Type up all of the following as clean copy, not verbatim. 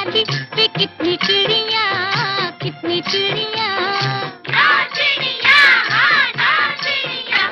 बैठी पे कितनी चिड़िया, कितनी चिड़िया। ना चिड़िया, हाँ ना चिड़िया।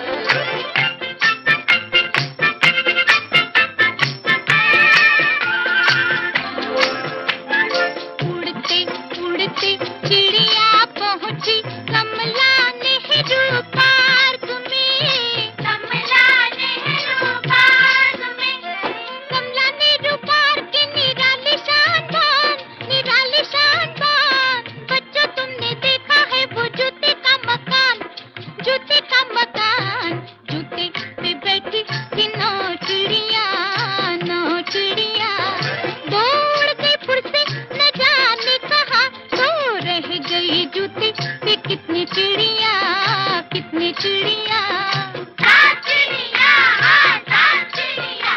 उड़ते उड़ते चिड़िया पहुंची कमला नेहरू पार्क में, कमला नेहरू पार्क में। कमला नेहरू पार्क के निराली शानदार, निराली शानदार। बच्चों तुमने देखा है वो जूते का मकान, जूते का मकान। जूते पे बैठी थी नौ चिड़िया, नौ चिड़िया। दौड़ गई फुर से न जाने कहाँ, तो रह गई जूते पे कितनी चिड़िया, कितनी चिड़िया। ना चिड़िया, हाँ ना चिड़िया।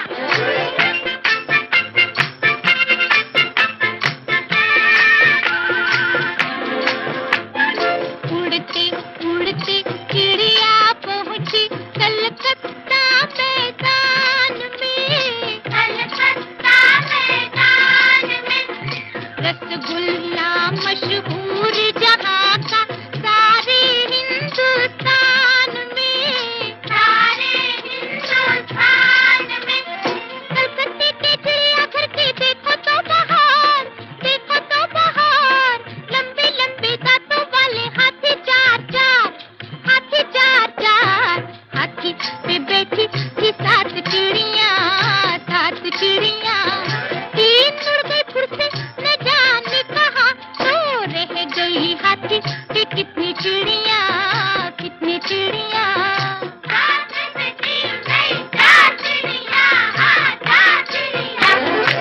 उड़ते उड़ते चिड़िया पहुंची कलकत्ता मैदान में, कलकत्ता मैदान में। रसगुल्ला मशहूर जहाँ का सारे हिंदुस्तान में, सारे हिंदुस्तान में। कलकत्ते के चिड़ियाघर की देखो तो बहार, देखो तो बहार। लंबे लंबे दांतों वाले हाथी चार चार, हाथी चार चार। हाथी पे बैठी थी सात चिड़िया, सात चिड़िया। तीन उड़ गई फुर से न जाने कहाँ, तो रह गई हाथी पे कितनी चिड़िया, कितनी चिड़िया। साथ में तीन नहीं चार चिड़िया, हाँ चार चिड़िया।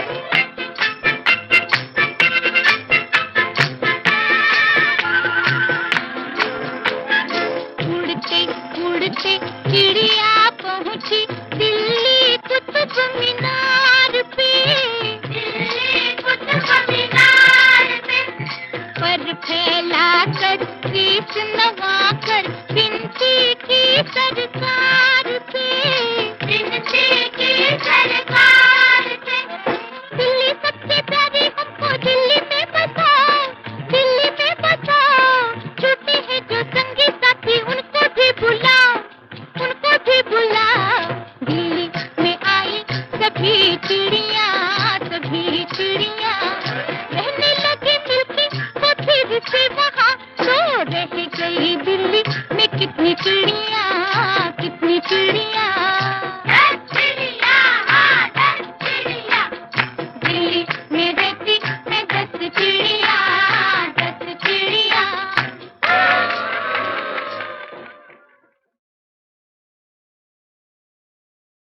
उड़ते उड़ते चिड़िया पहुंची दिल्ली कुतुब मीनार पे, दिल्ली कुतुब मीनार पे। पर फैला कर शीश नवाकर विनती की सरकार से, विनती की सरकार से। दिल्ली सबसे प्यारी हमको दिल्ली में बसाओ, दिल्ली में बसाओ। छूटे हैं जो संगी साथी उनको भी बुलाओ, उनको भी बुलाओ। दिल्ली में आई सभी चिड़िया, सभी चिड़िया। रहने लगी मिलके वो फिर से वहाँ, तो रह गई दिल्ली में कितनी चिड़िया,